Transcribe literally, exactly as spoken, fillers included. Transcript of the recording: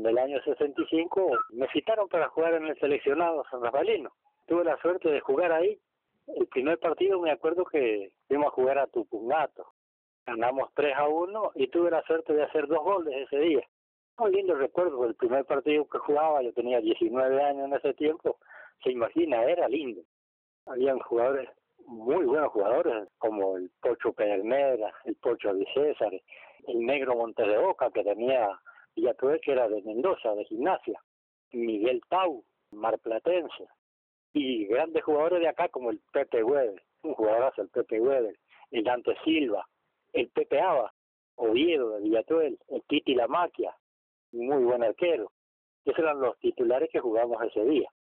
en el año sesenta y cinco me citaron para jugar en el seleccionado San Rafaelino. Tuve la suerte de jugar ahí. El primer partido me acuerdo que fuimos a jugar a Tupungato. Ganamos tres a uno y tuve la suerte de hacer dos goles ese día. Muy lindo recuerdo, el primer partido que jugaba, yo tenía diecinueve años en ese tiempo, se imagina, era lindo. Habían jugadores, muy buenos jugadores, como el Pocho Pedernera, el Pocho Di César, el Negro Montes de Oca, que tenía Villatué, que era de Mendoza, de Gimnasia, Miguel Tau, marplatense, y grandes jugadores de acá como el Pepe Weber, un jugadorazo el Pepe Weber, el Dante Silva, el Pepe Aba, Oviedo de Villatuel, el Titi La Maquia, muy buen arquero. Esos eran los titulares que jugamos ese día.